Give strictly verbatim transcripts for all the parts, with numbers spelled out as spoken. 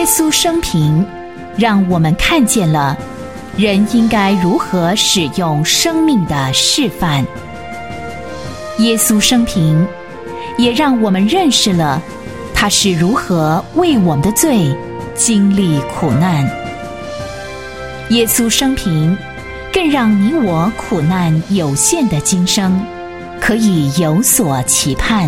耶稣生平让我们看见了人应该如何使用生命的示范。耶稣生平也让我们认识了他是如何为我们的罪经历苦难。耶稣生平更让你我苦难有限的今生可以有所期盼。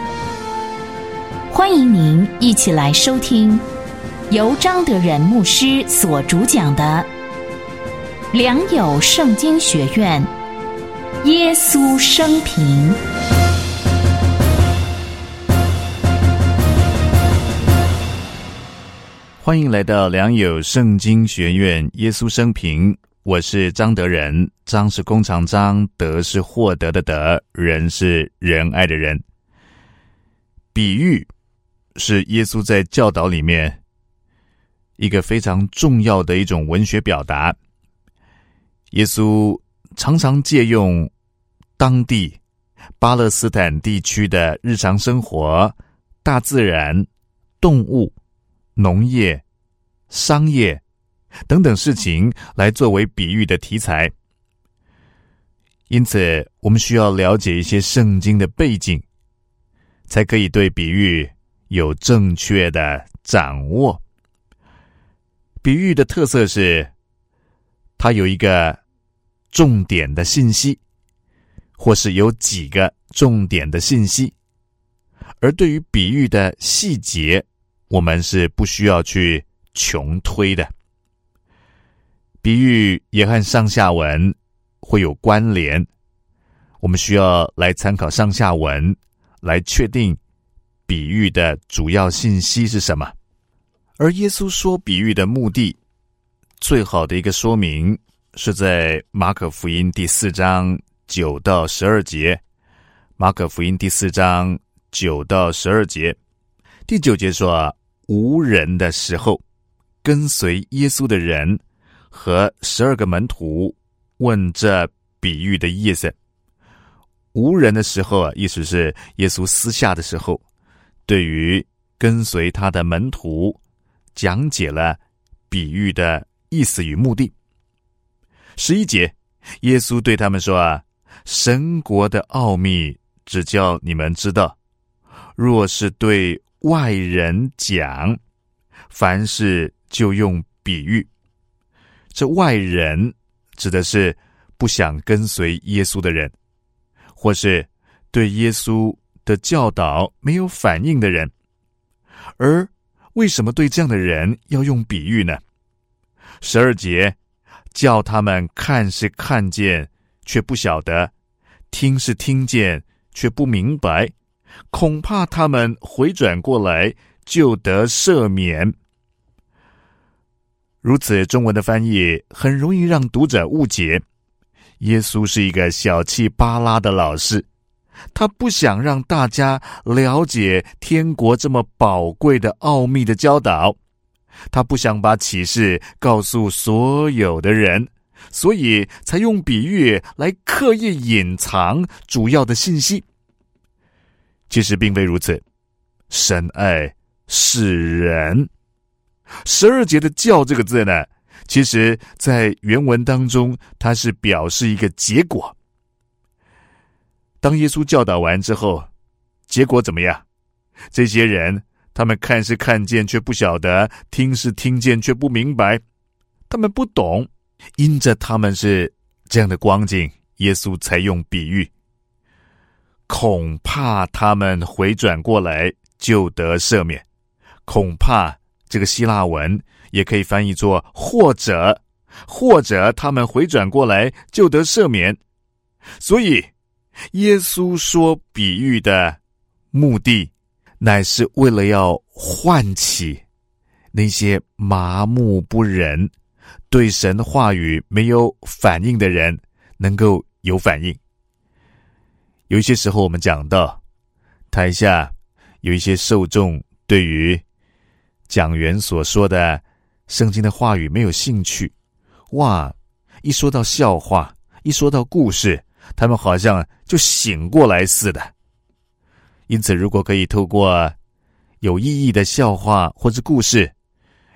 欢迎您一起来收听由张德仁牧师所主讲的良友圣经学院耶稣生平。 欢迎来到良友圣经学院耶稣生平，我是张德仁，张是弓长张，德是获得的德，仁是仁爱的仁。比喻是耶稣在教导里面一个非常重要的一种文学表达。耶稣常常借用当地巴勒斯坦地区的日常生活、大自然、动物、农业、商业等等事情来作为比喻的题材。因此我们需要了解一些圣经的背景，才可以对比喻有正确的掌握。比喻的特色是它有一个重点的信息，或是有几个重点的信息，而对于比喻的细节我们是不需要去穷推的。比喻也和上下文会有关联，我们需要来参考上下文来确定比喻的主要信息是什么。而耶稣说比喻的目的，最好的一个说明是在马可福音第四章九到十二节。马可福音第四章九到十二节，第九节说，无人的时候，跟随耶稣的人和十二个门徒问这比喻的意思。无人的时候啊，意思是耶稣私下的时候，对于跟随他的门徒讲解了比喻的意思与目的。十一节，耶稣对他们说啊，神国的奥秘只叫你们知道，若是对外人讲，凡事就用比喻。这外人指的是不想跟随耶稣的人，或是对耶稣的教导没有反应的人。而为什么对这样的人要用比喻呢？十二节，叫他们看是看见却不晓得，听是听见却不明白，恐怕他们回转过来就得赦免。如此中文的翻译很容易让读者误解，耶稣是一个小气巴拉的老师，他不想让大家了解天国这么宝贵的奥秘的教导，他不想把启示告诉所有的人，所以才用比喻来刻意隐藏主要的信息。其实并非如此，神爱世人。十二节的叫这个字呢，其实在原文当中它是表示一个结果。当耶稣教导完之后，结果怎么样？这些人他们看是看见却不晓得，听是听见却不明白，他们不懂，因着他们是这样的光景，耶稣才用比喻，恐怕他们回转过来就得赦免。恐怕这个希腊文也可以翻译作或者，或者他们回转过来就得赦免。所以耶稣说比喻的目的，乃是为了要唤起那些麻木不仁、对神话语没有反应的人能够有反应。有一些时候我们讲到台下有一些受众对于讲员所说的圣经的话语没有兴趣，哇，一说到笑话，一说到故事，他们好像就醒过来似的。因此如果可以透过有意义的笑话或者故事，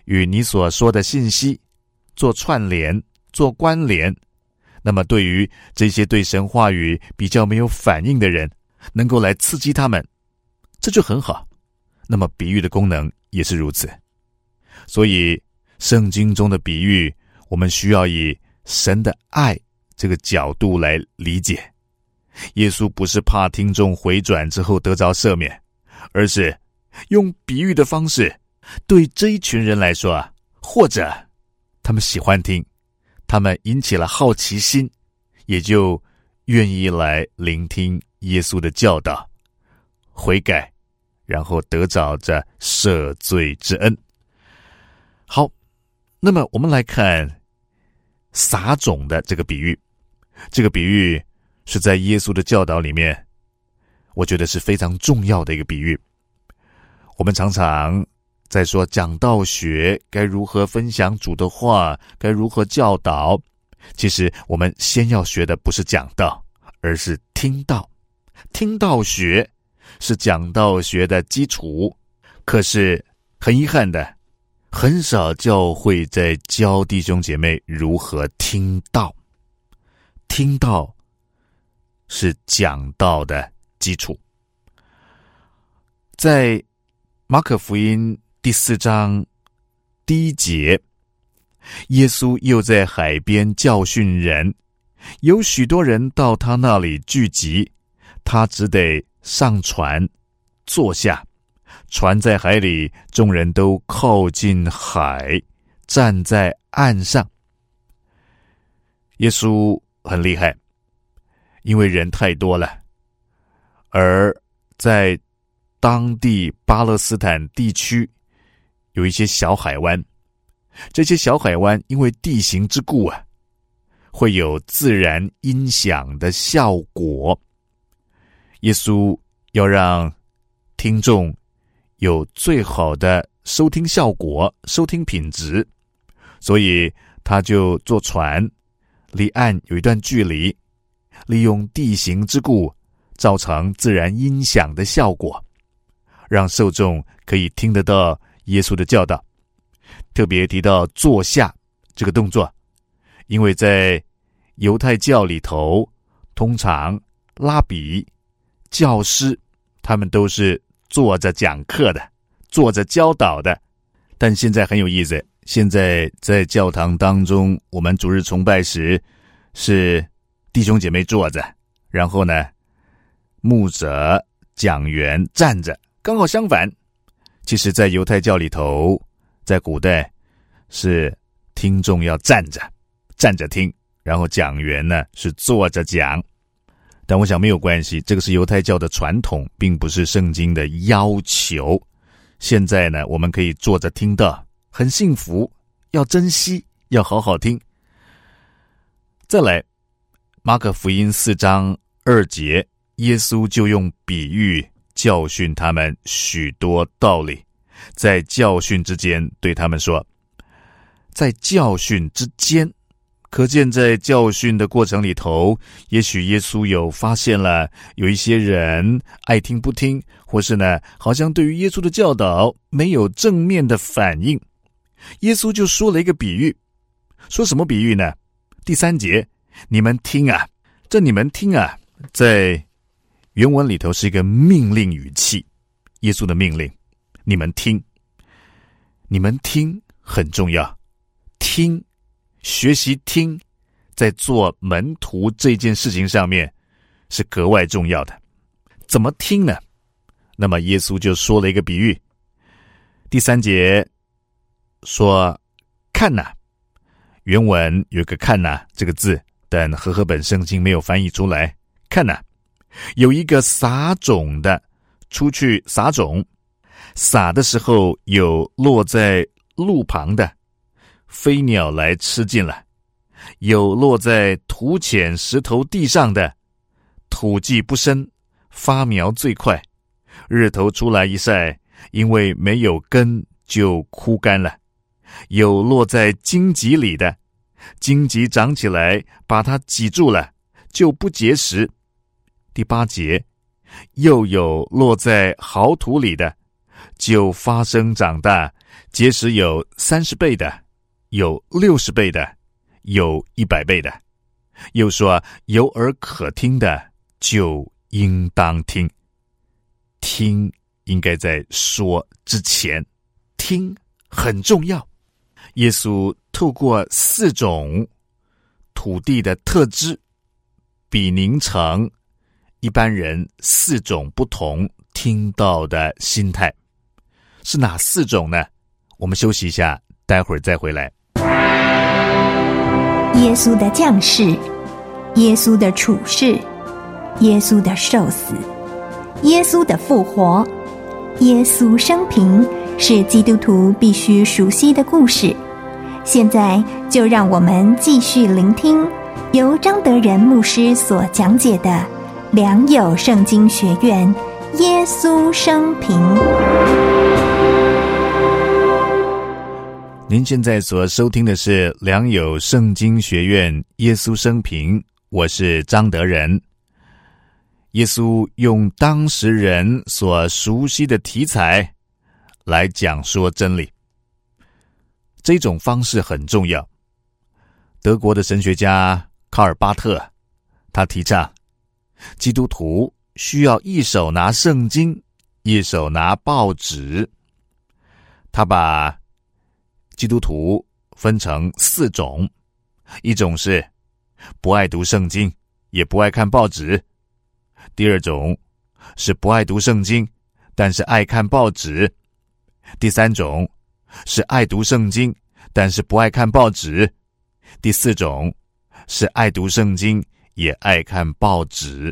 与你所说的信息做串联、做关联。那么对于这些对神话语比较没有反应的人，能够来刺激他们，这就很好。那么比喻的功能也是如此。所以圣经中的比喻，我们需要以神的爱这个角度来理解。耶稣不是怕听众回转之后得着赦免，而是用比喻的方式，对这一群人来说啊，或者他们喜欢听，他们引起了好奇心，也就愿意来聆听耶稣的教导，悔改，然后得着这赦罪之恩。好，那么我们来看撒种的这个比喻。这个比喻是在耶稣的教导里面，我觉得是非常重要的一个比喻。我们常常在说讲道学该如何分享主的话，该如何教导。其实我们先要学的不是讲道，而是听道。听道学是讲道学的基础，可是很遗憾的，很少教会在教弟兄姐妹如何听道。听道是讲道的基础。在马可福音第四章第一节，耶稣又在海边教训人，有许多人到他那里聚集，他只得上船坐下，船在海里，众人都靠近海，站在岸上。耶稣很厉害，因为人太多了，而在当地巴勒斯坦地区有一些小海湾，这些小海湾因为地形之故啊，会有自然音响的效果。耶稣要让听众有最好的收听效果、收听品质，所以他就坐船离岸有一段距离，利用地形之故造成自然音响的效果，让受众可以听得到耶稣的教导。特别提到坐下这个动作，因为在犹太教里头，通常拉比、教师他们都是坐着讲课的，坐着教导的。但现在很有意思，现在在教堂当中，我们主日崇拜时是弟兄姐妹坐着，然后呢牧者讲员站着，刚好相反。其实在犹太教里头，在古代是听众要站着站着听，然后讲员呢是坐着讲。但我想没有关系，这个是犹太教的传统，并不是圣经的要求。现在呢我们可以坐着听到，很幸福，要珍惜，要好好听。再来马可福音四章二节，耶稣就用比喻教训他们许多道理，在教训之间对他们说，在教训之间，可见在教训的过程里头，也许耶稣有发现了有一些人爱听不听，或是呢好像对于耶稣的教导没有正面的反应。耶稣就说了一个比喻，说什么比喻呢？第三节，你们听啊，这你们听啊，在原文里头是一个命令语气，耶稣的命令，你们听，你们听很重要，听，学习听，在做门徒这件事情上面是格外重要的。怎么听呢？那么耶稣就说了一个比喻，第三节说看哪，原文有一个看哪这个字，但和合本圣经没有翻译出来。看哪，有一个撒种的出去撒种，撒的时候有落在路旁的，飞鸟来吃尽了；有落在土浅石头地上的，土迹不深，发苗最快，日头出来一晒，因为没有根就枯干了；有落在荆棘里的，荆棘长起来把它挤住了，就不结实。第八节，又有落在好土里的，就发生长大， 结实有三十倍的，有六十倍的，有一百倍的。又说有耳可听的，就应当听。听应该在说之前，听很重要。耶稣透过四种土地的特质，比拟成一般人四种不同听到的心态。是哪四种呢？我们休息一下，待会儿再回来。 耶稣的降世，耶稣的处世，耶稣的受死，耶稣的复活，耶稣生平，是基督徒必须熟悉的故事。现在就让我们继续聆听由张德仁牧师所讲解的良友圣经学院耶稣生平。 您现在所收听的是良友圣经学院耶稣生平，我是张德仁。耶稣用当时人所熟悉的题材来讲说真理，这种方式很重要。德国的神学家卡尔巴特，他提倡基督徒需要一手拿圣经，一手拿报纸。他把基督徒分成四种，一种是不爱读圣经，也不爱看报纸；第二种是不爱读圣经，但是爱看报纸；第三种是爱读圣经，但是不爱看报纸；第四种是爱读圣经，也爱看报纸。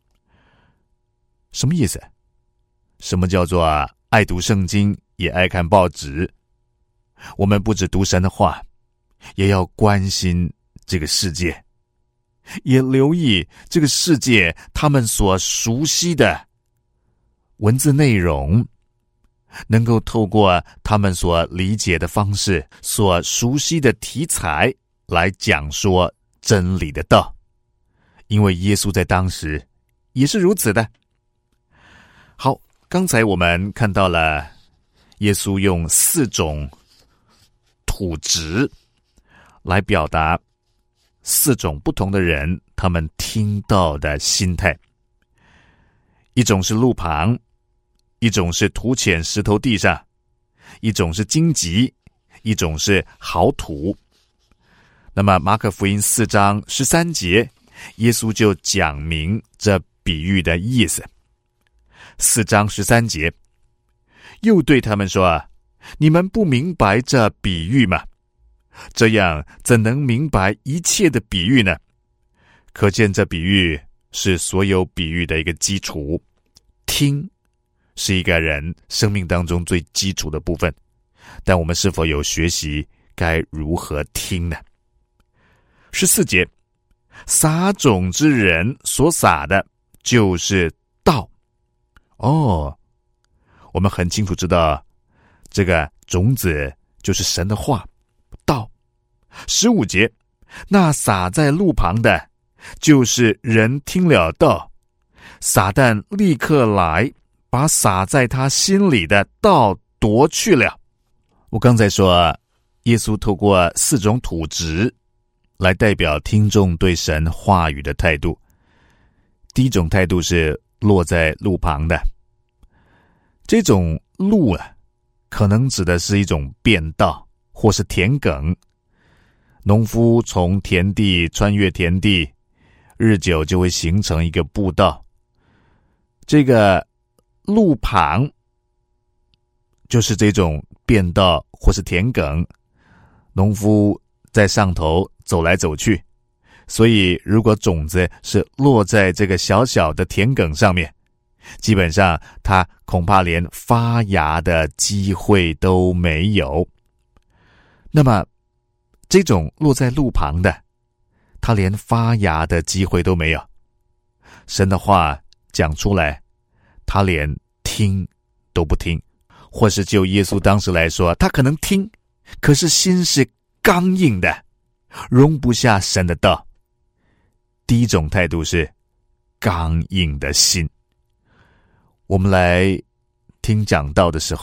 什么意思？什么叫做爱读圣经，也爱看报纸？我们不只读神的话，也要关心这个世界，也留意这个世界他们所熟悉的文字内容，能够透过他们所理解的方式，所熟悉的题材来讲说真理的道。因为耶稣在当时也是如此的。好，刚才我们看到了耶稣用四种土质来表达四种不同的人他们听到的心态。一种是路旁，一种是土浅石头地上，一种是荆棘，一种是好土。那么马可福音四章十三节，耶稣就讲明这比喻的意思。四章十三节，又对他们说，你们不明白这比喻吗？这样怎能明白一切的比喻呢？可见这比喻是所有比喻的一个基础。听是一个人生命当中最基础的部分，但我们是否有学习该如何听呢？十四节，撒种之人所撒的就是道。哦，我们很清楚知道这个种子就是神的话，道。十五节，那撒在路旁的就是人听了道，撒旦立刻来把撒在他心里的道夺去了。我刚才说耶稣透过四种土质来代表听众对神话语的态度。第一种态度是落在路旁的，这种路啊，可能指的是一种便道或是田埂。农夫从田地穿越田地，日久就会形成一个步道。这个路旁就是这种便道或是田埂，农夫在上头走来走去，所以如果种子是落在这个小小的田埂上面，基本上它恐怕连发芽的机会都没有。那么这种落在路旁的，它连发芽的机会都没有。神的话讲出来，他连听都不听。或是就耶稣当时来说，他可能听，可是心是刚硬的，容不下神的道。第一种态度是刚硬的心。我们来听讲道的时候，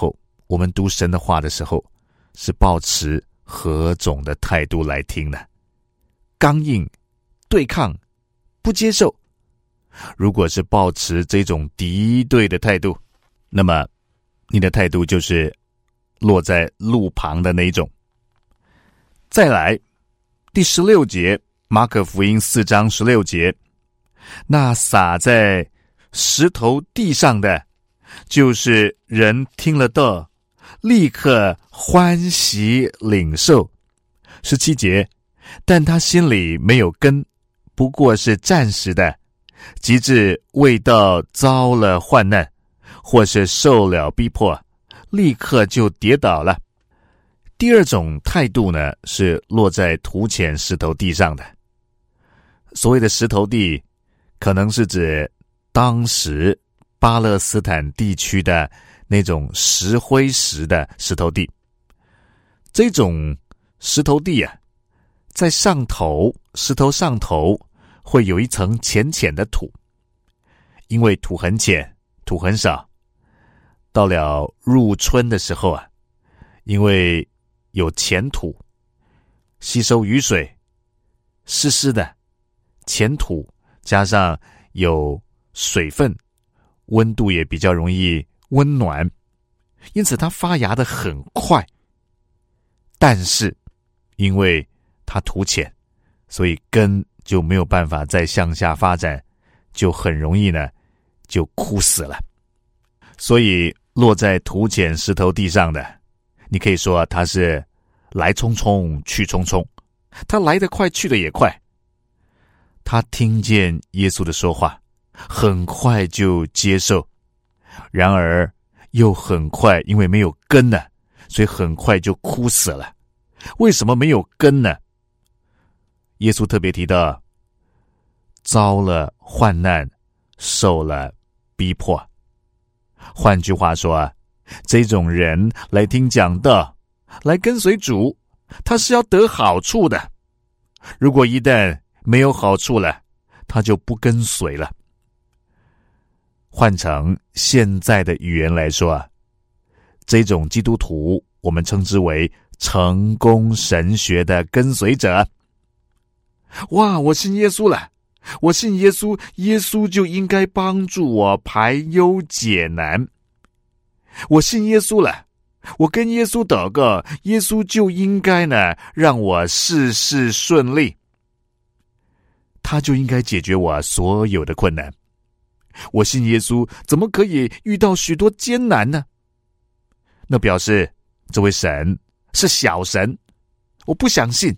我们读神的话的时候，是抱持何种的态度来听呢？刚硬、对抗、不接受。如果是抱持这种敌对的态度，那么你的态度就是落在路旁的那一种。再来，第十六节，马可福音四章十六节，那撒在石头地上的，就是人听了道，立刻欢喜领受。十七节，但他心里没有根，不过是暂时的，及至未到遭了患难，或是受了逼迫，立刻就跌倒了。第二种态度呢，是落在土浅石头地上的。所谓的石头地，可能是指当时巴勒斯坦地区的那种石灰石的石头地。这种石头地啊，在上头，石头上头会有一层浅浅的土，因为土很浅，土很少。到了入春的时候啊，因为有浅土，吸收雨水，湿湿的浅土，加上有水分，温度也比较容易温暖，因此它发芽的很快。但是因为它土浅，所以根就没有办法再向下发展，就很容易呢就枯死了。所以落在土浅石头地上的，你可以说它是来匆匆去匆匆，它来得快去得也快。他听见耶稣的说话，很快就接受，然而又很快，因为没有根呢，所以很快就枯死了。为什么没有根呢？耶稣特别提到，遭了患难，受了逼迫。换句话说啊，这种人来听讲道，来跟随主，他是要得好处的。如果一旦没有好处了，他就不跟随了。换成现在的语言来说啊，这种基督徒我们称之为成功神学的跟随者。哇，我信耶稣了，我信耶稣，耶稣就应该帮助我排忧解难。我信耶稣了，我跟耶稣祷告，耶稣就应该呢让我事事顺利，他就应该解决我所有的困难。我信耶稣，怎么可以遇到许多艰难呢？那表示这位神是小神，我不相信。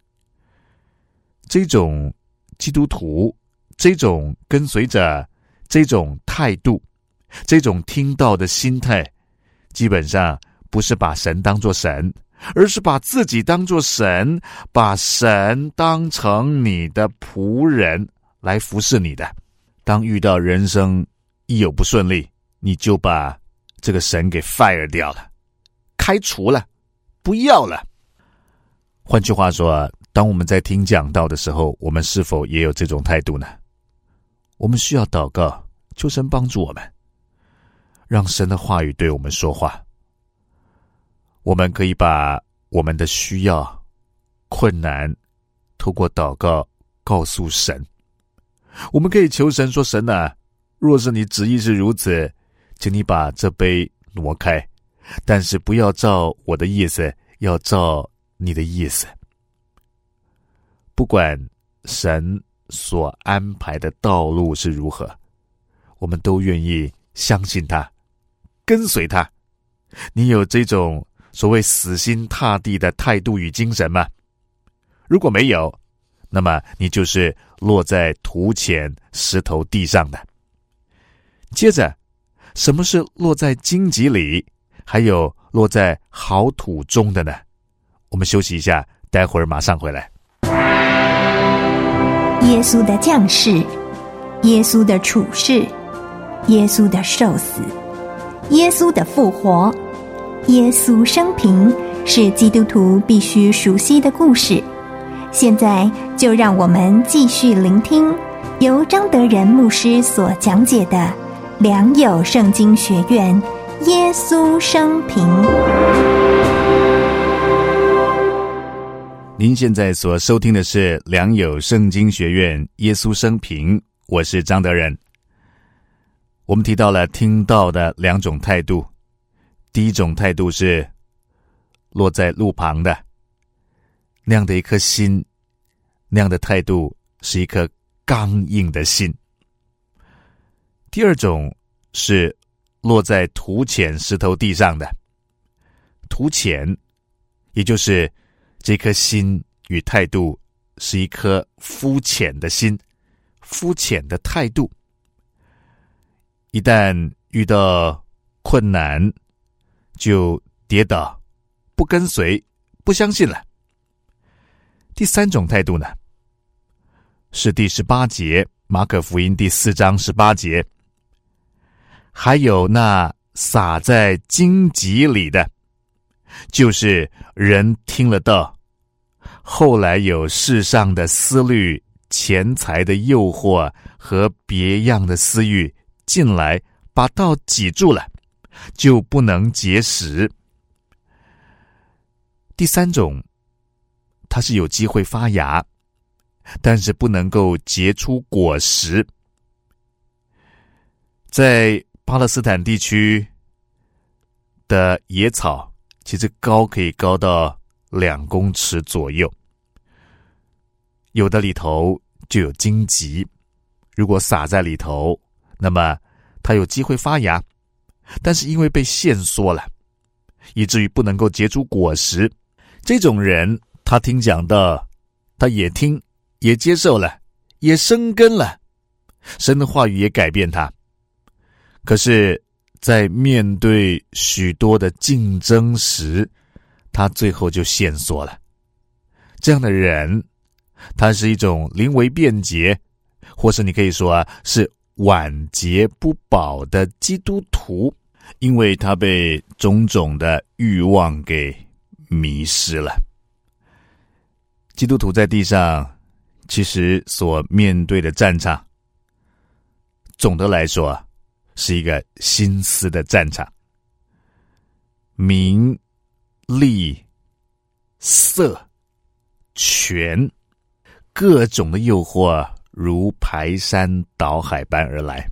这种基督徒，这种跟随者，这种态度，这种听到的心态，基本上不是把神当作神，而是把自己当作神，把神当成你的仆人来服侍你的。当遇到人生一有不顺利，你就把这个神给 fire 掉了，开除了，不要了。换句话说，当我们在听讲道的时候，我们是否也有这种态度呢？我们需要祷告，求神帮助我们，让神的话语对我们说话。我们可以把我们的需要、困难透过祷告告诉神。我们可以求神说，神啊，若是你旨意是如此，请你把这杯挪开，但是不要照我的意思，要照你的意思。不管神所安排的道路是如何，我们都愿意相信他，跟随他。你有这种所谓死心塌地的态度与精神吗？如果没有，那么你就是落在土浅石头地上的。接着，什么是落在荆棘里，还有落在好土中的呢？我们休息一下，待会儿马上回来。 耶稣的降世，耶稣的处世，耶稣的受死，耶稣的复活，耶稣生平，是基督徒必须熟悉的故事。现在就让我们继续聆听由张德仁牧师所讲解的良友圣经学院耶稣生平。 您现在所收听的是良友圣经学院耶稣生平，我是张德仁。我们提到了听道的两种态度，第一种态度是落在路旁的，那样的一颗心，那样的态度是一颗刚硬的心。第二种是落在土浅石头地上的，土浅也就是这颗心与态度是一颗肤浅的心，肤浅的态度。一旦遇到困难，就跌倒，不跟随，不相信了。第三种态度呢，是第十八节，马可福音第四章十八节，还有那撒在荆棘里的，就是人听了道，后来有世上的思虑、钱财的诱惑和别样的私欲进来，把道挤住了，就不能结实。第三种，它是有机会发芽，但是不能够结出果实。在巴勒斯坦地区的野草其实高可以高到两公尺左右，有的里头就有荆棘，如果撒在里头，那么它有机会发芽，但是因为被限缩了，以至于不能够结出果实。这种人他听讲道，他也听，也接受了，也生根了，神的话语也改变他。可是在面对许多的竞争时，他最后就限缩了。这样的人，他是一种临危便捷，或是你可以说啊，是晚节不保的基督徒，因为他被种种的欲望给迷失了。基督徒在地上其实所面对的战场，总的来说是一个心思的战场。名、利、色、权，各种的诱惑如排山倒海般而来。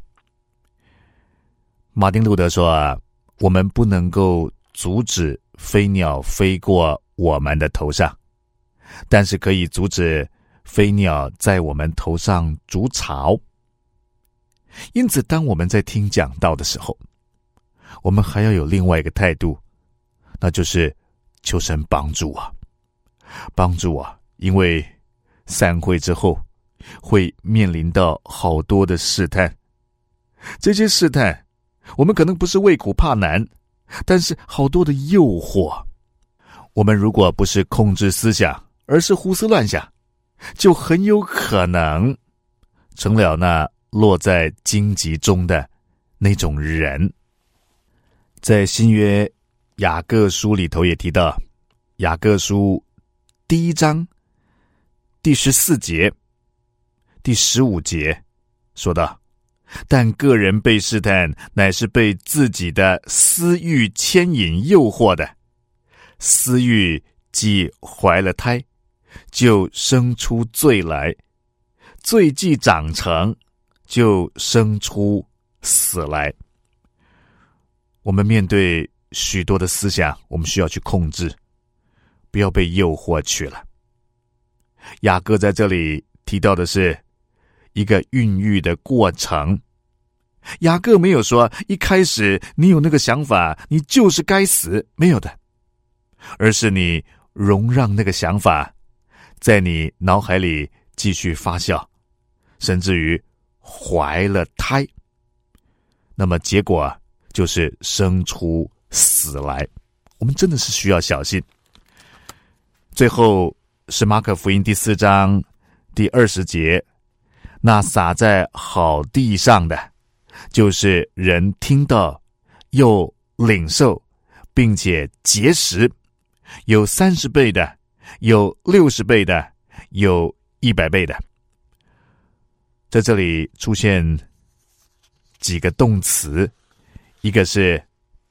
马丁路德说啊，我们不能够阻止飞鸟飞过我们的头上，但是可以阻止飞鸟在我们头上筑巢。因此当我们在听讲道的时候，我们还要有另外一个态度，那就是求神帮助啊，帮助啊，因为散会之后会面临到好多的试探，这些试探我们可能不是畏苦怕难，但是好多的诱惑，我们如果不是控制思想，而是胡思乱想，就很有可能成了那落在荆棘中的那种人。在新约雅各书里头也提到，雅各书第一章第十四节、第十五节说道，但个人被试探，乃是被自己的私欲牵引诱惑的，私欲既怀了胎，就生出罪来，罪既长成，就生出死来。我们面对许多的思想，我们需要去控制，不要被诱惑去了。雅各在这里提到的是一个孕育的过程。雅各没有说一开始你有那个想法你就是该死，没有的，而是你容让那个想法在你脑海里继续发酵，甚至于怀了胎，那么结果就是生出死来。我们真的是需要小心。最后是马可福音第四章第二十节，那撒在好地上的，就是人听到又领受，并且结实，有三十倍的，有六十倍的，有一百倍的。在这里出现几个动词，一个是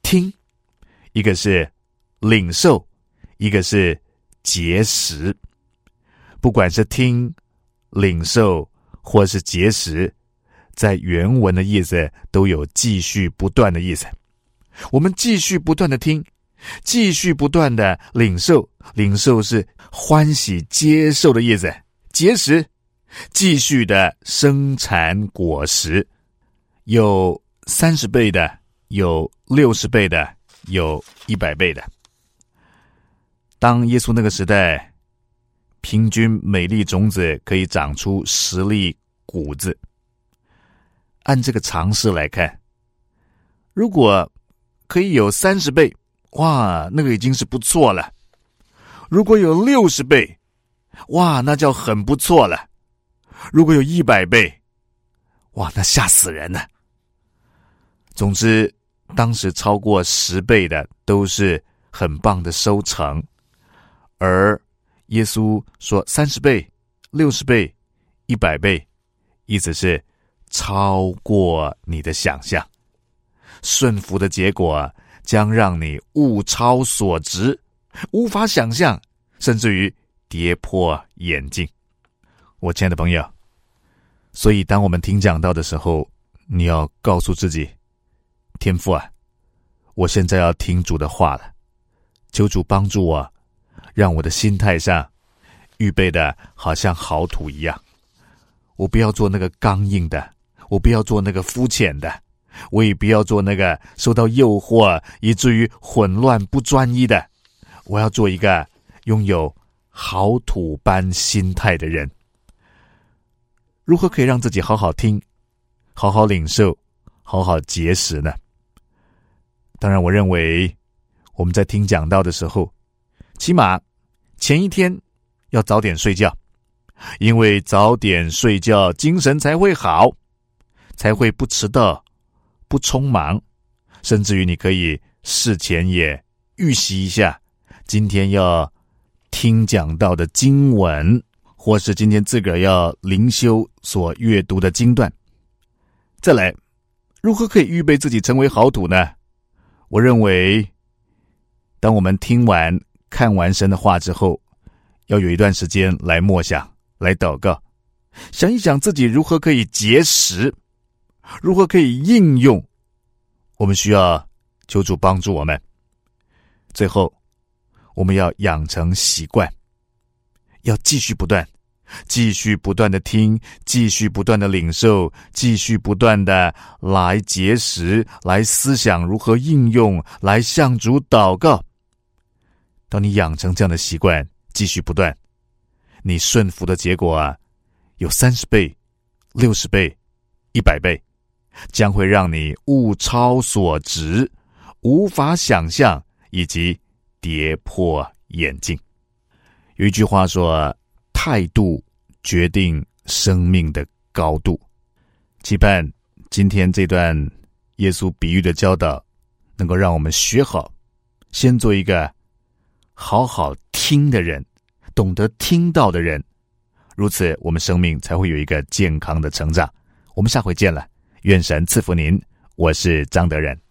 听，一个是领受，一个是结识。不管是听、领受或是结识，在原文的意思都有继续不断的意思。我们继续不断的听，继续不断的领受，领受是欢喜接受的意思。结识，继续的生产果实，有三十倍的，有六十倍的，有一百倍的。当耶稣那个时代，平均每粒种子可以长出十粒谷子。按这个常识来看，如果可以有三十倍，哇，那个已经是不错了。如果有六十倍，哇，那叫很不错了。如果有一百倍，哇，那吓死人了。总之，当时超过十倍的都是很棒的收成，而耶稣说三十倍、六十倍、一百倍，意思是超过你的想象。顺服的结果将让你物超所值，无法想象，甚至于跌破眼镜。我亲爱的朋友，所以当我们听讲道的时候，你要告诉自己，天父啊，我现在要听主的话了，求主帮助我，让我的心态上预备的好像好土一样。我不要做那个刚硬的，我不要做那个肤浅的，我也不要做那个受到诱惑以至于混乱不专一的。我要做一个拥有好土般心态的人。如何可以让自己好好听，好好领受，好好结识呢？当然，我认为我们在听讲道的时候，起码前一天要早点睡觉，因为早点睡觉精神才会好，才会不迟到，不匆忙，甚至于你可以事前也预习一下今天要听讲到的经文，或是今天自个儿要灵修所阅读的经段。再来，如何可以预备自己成为好土呢？我认为当我们听完看完神的话之后，要有一段时间来默想，来祷告，想一想自己如何可以结识，如何可以应用。我们需要求主帮助我们。最后，我们要养成习惯，要继续不断继续不断的听，继续不断的领受，继续不断的来结识，来思想如何应用，来向主祷告。当你养成这样的习惯，继续不断，你顺服的结果啊，有三十倍、六十倍、一百倍，将会让你物超所值，无法想象，以及跌破眼镜。有一句话说，态度决定生命的高度。期盼今天这段耶稣比喻的教导能够让我们学好，先做一个好好听的人，懂得听到的人，如此我们生命才会有一个健康的成长。我们下回见了，愿神赐福您，我是张德仁。